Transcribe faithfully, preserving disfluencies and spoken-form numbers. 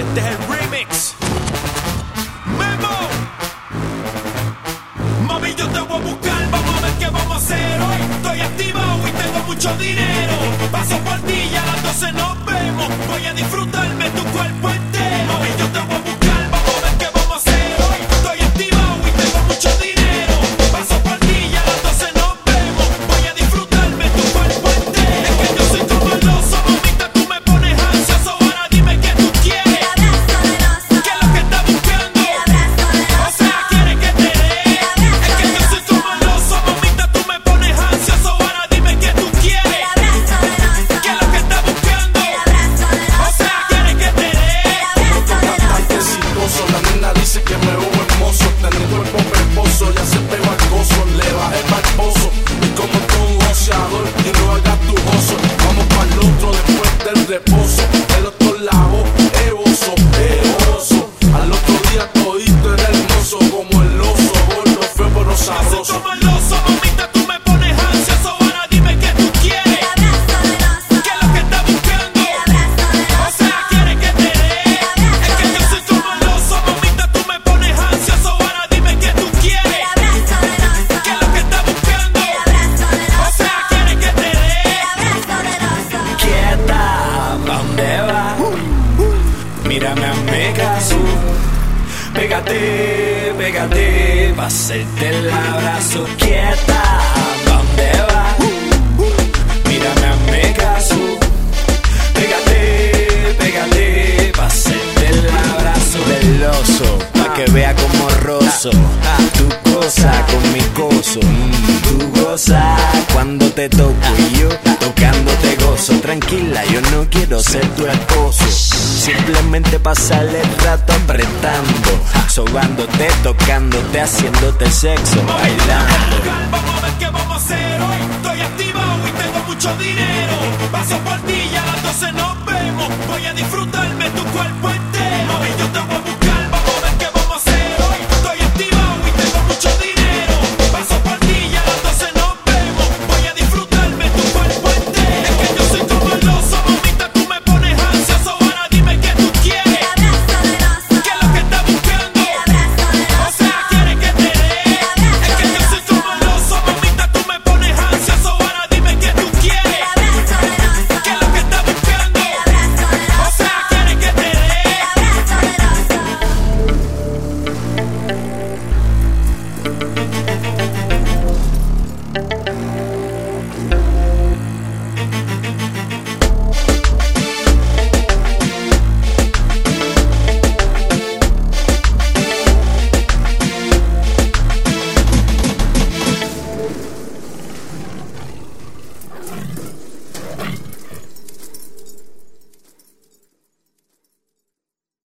Este es el remix. Memo. Mami, yo te voy a buscar. Vamos a ver qué vamos a hacer hoy. Estoy activado y tengo mucho dinero. Paso por ti y a las doce nos vemos. Voy a disfrutarme tu cuerpo entero. Mami, yo te voy a buscar. Vamos a ver qué vamos a hacer hoy. Estoy activado y tengo mucho dinero. Paso por ti y a las doce nos vemos. Voy a disfrutarme tu cuerpo entero. Es que yo soy como el oso, mamita, tú me pones ansioso. Ahora dime qué tú quieres. El abrazo del oso. ¿Qué es lo que estás buscando? El abrazo del oso. O sea, quieres que te dé. Es que yo soy como el oso, mamita, tú me pones ansioso. Ahora dime qué tú quieres. El abrazo del oso. ¿Qué es lo que estás buscando? El abrazo del O oso. sea, quieres que te dé. El abrazo del Ay, qué oso. exitoso, la nena dice que me veo hermoso. Tener cuerpo peposo, ya se pegó al gozo. Le bajé pa'l pozo y como todo un goceador. Y no hagas tu gozo, vamos pa'l otro después del reposo. El otro lado, eh oso, eh oso. Al otro día todito era hermoso. Como el oso, gordo, feo pero Yo soy sabroso. como el oso, mamita, tú me pones ansioso. Ahora dime qué tú quieres. El abrazo del oso. ¿Qué es lo que estás buscando? El abrazo del O oso. sea, quieres que te dé. Es que yo soy como el oso, mamita, tú me pones ansioso. Ahora dime qué tú quieres. El abrazo del oso. ¿Qué es lo que estás buscando? El abrazo del O oso. sea, quieres que te dé. El abrazo del oso. Quieta, ¿pa' dónde va? Mírame, hazme caso. Pégate, pégate, pa' hacerte el abrazo. Quieta, ¿pa' dónde va? Mírame, hazme caso. Pégate, pégate, pa' hacerte el abrazo del oso, pa' que vea como rozo. Tu cosa con mi gozo, tu goza cuando te toco y yo tocándote gozo. Tranquila, yo no quiero ser tu esposo, simplemente pasarle el rato apretando, sobándote, tocándote, haciéndote sexo, bailando. Vamos a ver qué vamos a hacer hoy. Estoy activado y tengo mucho dinero. Paso por ti y a las doce nos vemos. Voy a disfrutarme tu cuerpo entero. Mami, yo te voy a